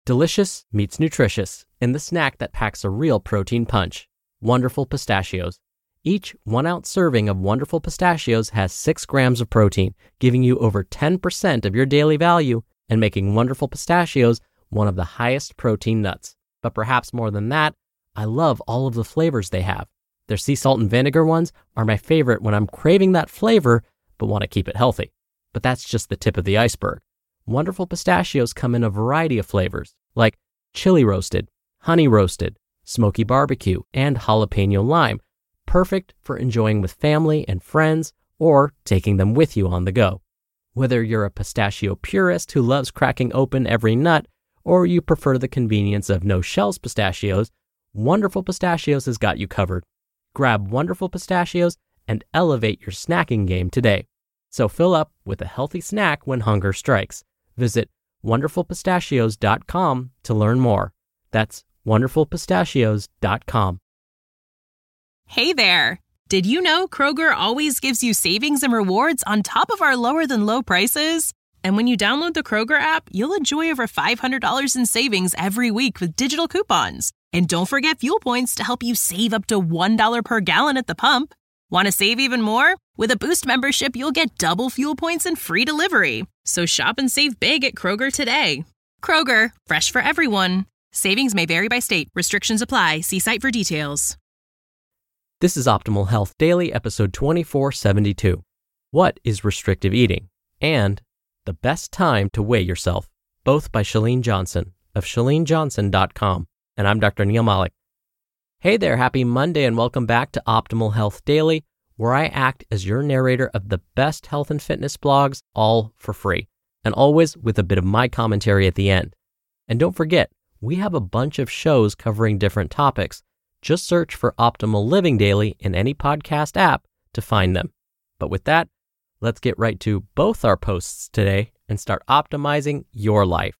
Delicious meets nutritious in the snack that packs a real protein punch. Wonderful Pistachios. Each 1-ounce serving of Wonderful Pistachios has 6 grams of protein, giving you over 10% of your daily value and making Wonderful Pistachios one of the highest protein nuts. But perhaps more than that, I love all of the flavors they have. Their sea salt and vinegar ones are my favorite when I'm craving that flavor but want to keep it healthy. But that's just the tip of the iceberg. Wonderful Pistachios come in a variety of flavors, like chili roasted, honey roasted, smoky barbecue, and jalapeno lime, perfect for enjoying with family and friends or taking them with you on the go. Whether you're a pistachio purist who loves cracking open every nut, or you prefer the convenience of no-shells pistachios, Wonderful Pistachios has got you covered. Grab Wonderful Pistachios and elevate your snacking game today. So fill up with a healthy snack when hunger strikes. Visit wonderfulpistachios.com to learn more. That's wonderfulpistachios.com. Hey there! Did you know Kroger always gives you savings and rewards on top of our lower-than-low prices? And when you download the Kroger app, you'll enjoy over $500 in savings every week with digital coupons. And don't forget fuel points to help you save up to $1 per gallon at the pump. Want to save even more? With a Boost membership, you'll get double fuel points and free delivery. So shop and save big at Kroger today. Kroger, fresh for everyone. Savings may vary by state. Restrictions apply. See site for details. This is Optimal Health Daily, episode 2472. What is restrictive eating? And the best time to weigh yourself, both by Chalene Johnson of ChaleneJohnson.com. And I'm Dr. Neil Malik. Hey there, happy Monday and welcome back to Optimal Health Daily, where I act as your narrator of the best health and fitness blogs, all for free, and always with a bit of my commentary at the end. And don't forget, we have a bunch of shows covering different topics. Just search for Optimal Living Daily in any podcast app to find them. But with that, let's get right to both our posts today and start optimizing your life.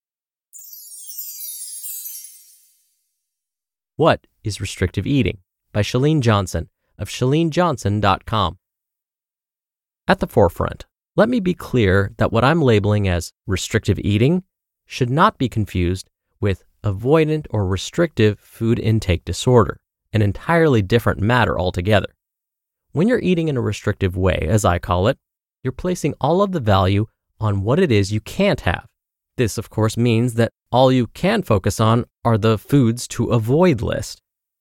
What is restrictive eating? By Chalene Johnson of ChaleneJohnson.com. At the forefront, let me be clear that what I'm labeling as restrictive eating should not be confused with avoidant or restrictive food intake disorder, an entirely different matter altogether. When you're eating in a restrictive way, as I call it, you're placing all of the value on what it is you can't have. This, of course, means that all you can focus on are the foods to avoid list.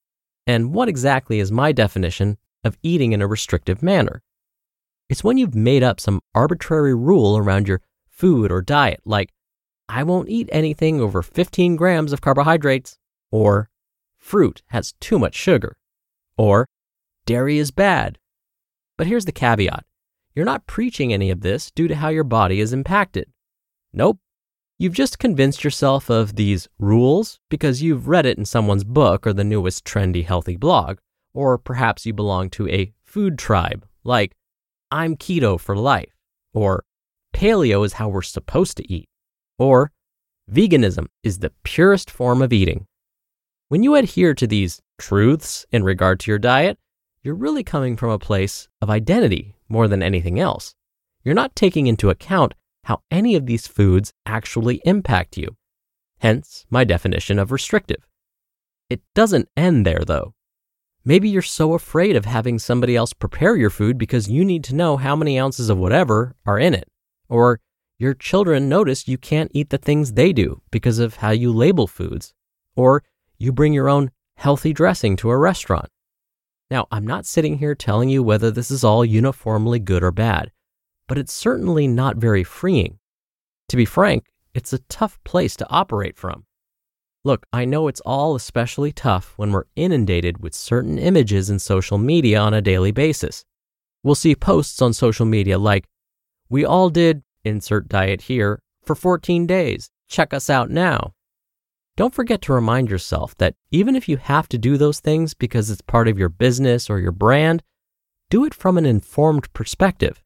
And what exactly is my definition of eating in a restrictive manner? It's when you've made up some arbitrary rule around your food or diet, like, I won't eat anything over 15 grams of carbohydrates, or fruit has too much sugar, or dairy is bad. But here's the caveat. You're not preaching any of this due to how your body is impacted. Nope. You've just convinced yourself of these rules because you've read it in someone's book or the newest trendy healthy blog, or perhaps you belong to a food tribe, like, I'm keto for life, or paleo is how we're supposed to eat, or veganism is the purest form of eating. When you adhere to these truths in regard to your diet, you're really coming from a place of identity more than anything else. You're not taking into account how any of these foods actually impact you. Hence, my definition of restrictive. It doesn't end there, though. Maybe you're so afraid of having somebody else prepare your food because you need to know how many ounces of whatever are in it. Or your children notice you can't eat the things they do because of how you label foods. Or you bring your own healthy dressing to a restaurant. Now, I'm not sitting here telling you whether this is all uniformly good or bad, but it's certainly not very freeing. To be frank, it's a tough place to operate from. Look, I know it's all especially tough when we're inundated with certain images in social media on a daily basis. We'll see posts on social media like, we all did, insert diet here, for 14 days. Check us out now. Don't forget to remind yourself that even if you have to do those things because it's part of your business or your brand, do it from an informed perspective.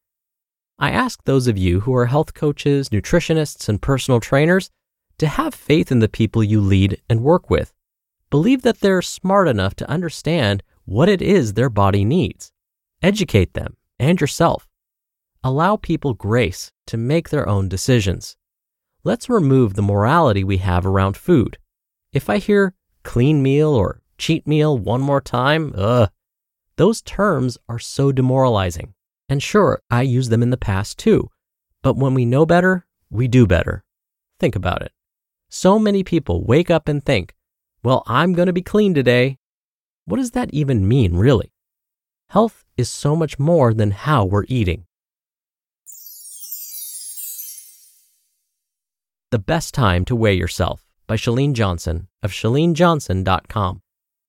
I ask those of you who are health coaches, nutritionists, and personal trainers to have faith in the people you lead and work with. Believe that they're smart enough to understand what it is their body needs. Educate them and yourself. Allow people grace to make their own decisions. let's remove the morality we have around food. If I hear clean meal or cheat meal one more time, those terms are so demoralizing. And sure, I used them in the past too. But when we know better, we do better. Think about it. So many people wake up and think, well, I'm going to be clean today. What does that even mean, really? Health is so much more than how we're eating. The Best Time to Weigh Yourself by Chalene Johnson of ChaleneJohnson.com.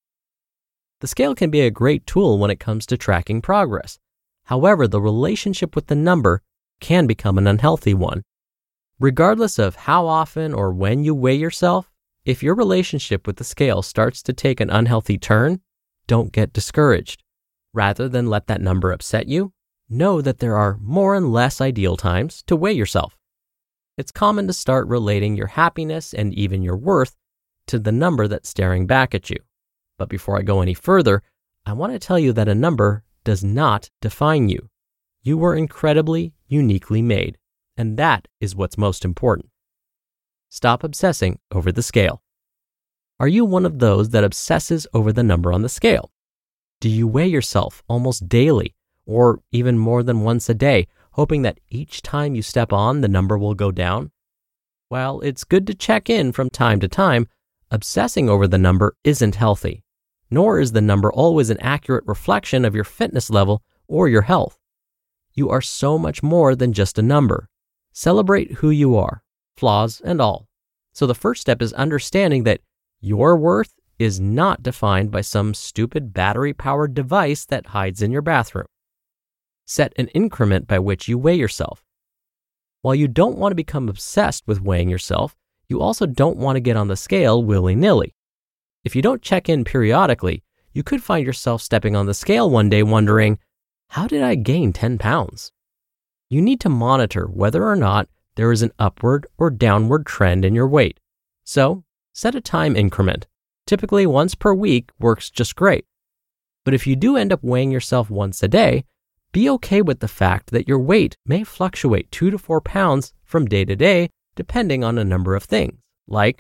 The scale can be a great tool when it comes to tracking progress. However, the relationship with the number can become an unhealthy one. Regardless of how often or when you weigh yourself, if your relationship with the scale starts to take an unhealthy turn, don't get discouraged. Rather than let that number upset you, know that there are more and less ideal times to weigh yourself. It's common to start relating your happiness and even your worth to the number that's staring back at you. But before I go any further, I want to tell you that a number does not define you. You were incredibly, uniquely made, and that is what's most important. Stop obsessing over the scale. Are you one of those that obsesses over the number on the scale? Do you weigh yourself almost daily, or even more than once a day, hoping that each time you step on, the number will go down? While it's good to check in from time to time, obsessing over the number isn't healthy, nor is the number always an accurate reflection of your fitness level or your health. You are so much more than just a number. Celebrate who you are, flaws and all. So the first step is understanding that your worth is not defined by some stupid battery-powered device that hides in your bathroom. Set an increment by which you weigh yourself. While you don't want to become obsessed with weighing yourself, you also don't want to get on the scale willy-nilly. If you don't check in periodically, you could find yourself stepping on the scale one day wondering, how did I gain 10 pounds? You need to monitor whether or not there is an upward or downward trend in your weight. So, set a time increment. Typically once per week works just great. But if you do end up weighing yourself once a day, be okay with the fact that your weight may fluctuate 2 to 4 pounds from day to day depending on a number of things, like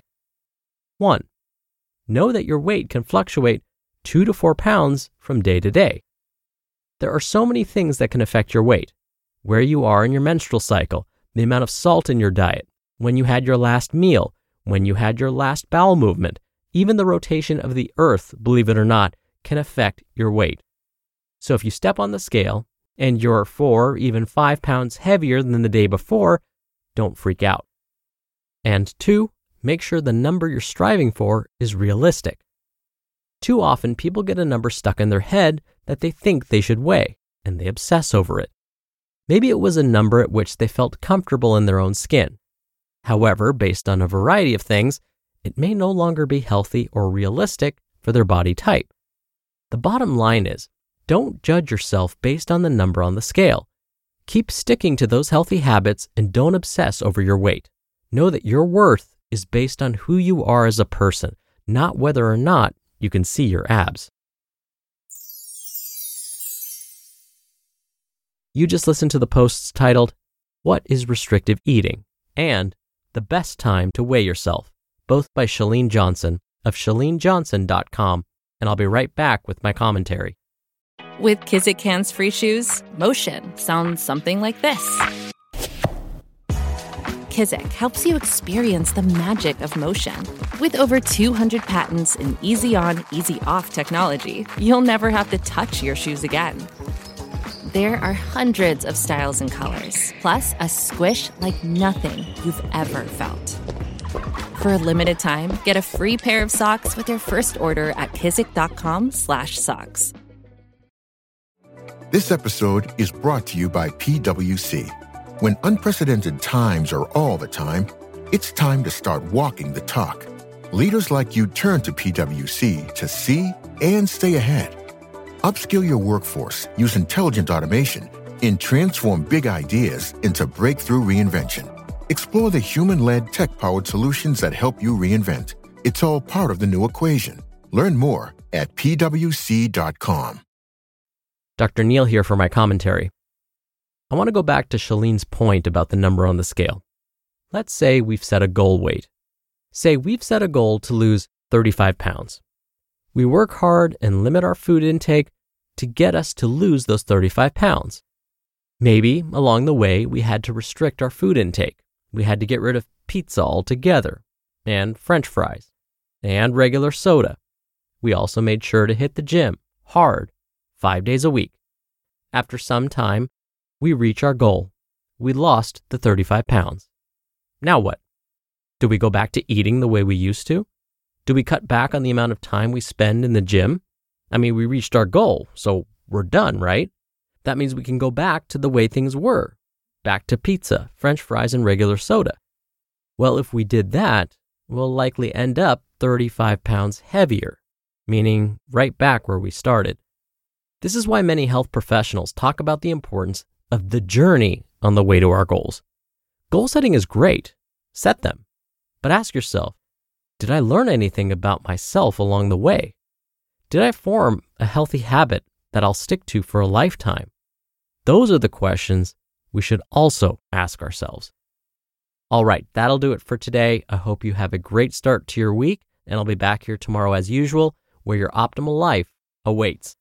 1. Know that your weight can fluctuate 2 to 4 pounds from day to day. There are so many things that can affect your weight. Where you are in your menstrual cycle, the amount of salt in your diet, when you had your last meal, when you had your last bowel movement, even the rotation of the earth, believe it or not, can affect your weight. So if you step on the scale and you're 4, even 5 pounds heavier than the day before, don't freak out. And 2, make sure the number you're striving for is realistic. Too often, people get a number stuck in their head that they think they should weigh, and they obsess over it. Maybe it was a number at which they felt comfortable in their own skin. However, based on a variety of things, it may no longer be healthy or realistic for their body type. The bottom line is, don't judge yourself based on the number on the scale. Keep sticking to those healthy habits and don't obsess over your weight. Know that your worth is based on who you are as a person, not whether or not you can see your abs. You just listened to the posts titled, What is Restrictive Eating? And The Best Time to Weigh Yourself, both by Chalene Johnson of ChaleneJohnson.com, and I'll be right back with my commentary. With Kizik hands-free shoes, motion sounds something like this. Kizik helps you experience the magic of motion. With over 200 patents and easy-on, easy-off technology, you'll never have to touch your shoes again. There are hundreds of styles and colors, plus a squish like nothing you've ever felt. For a limited time, get a free pair of socks with your first order at kizik.com/socks. This episode is brought to you by PwC. When unprecedented times are all the time, it's time to start walking the talk. Leaders like you turn to PwC to see and stay ahead. Upskill your workforce, use intelligent automation, and transform big ideas into breakthrough reinvention. Explore the human-led tech-powered solutions that help you reinvent. It's all part of the new equation. Learn more at pwc.com. Dr. Neal here for my commentary. I want to go back to Chalene's point about the number on the scale. Let's say we've set a goal weight. Say we've set a goal to lose 35 pounds. We work hard and limit our food intake to get us to lose those 35 pounds. Maybe along the way we had to restrict our food intake. We had to get rid of pizza altogether, and French fries, and regular soda. We also made sure to hit the gym hard 5 days a week. After some time, we reach our goal. We lost the 35 pounds. Now what? Do we go back to eating the way we used to? Do we cut back on the amount of time we spend in the gym? I mean, we reached our goal, so we're done, right? That means we can go back to the way things were. Back to pizza, French fries, and regular soda. Well, if we did that, we'll likely end up 35 pounds heavier, meaning right back where we started. This is why many health professionals talk about the importance of the journey on the way to our goals. Goal setting is great. Set them. But ask yourself, did I learn anything about myself along the way? Did I form a healthy habit that I'll stick to for a lifetime? Those are the questions we should also ask ourselves. All right, that'll do it for today. I hope you have a great start to your week, and I'll be back here tomorrow as usual, where your optimal life awaits.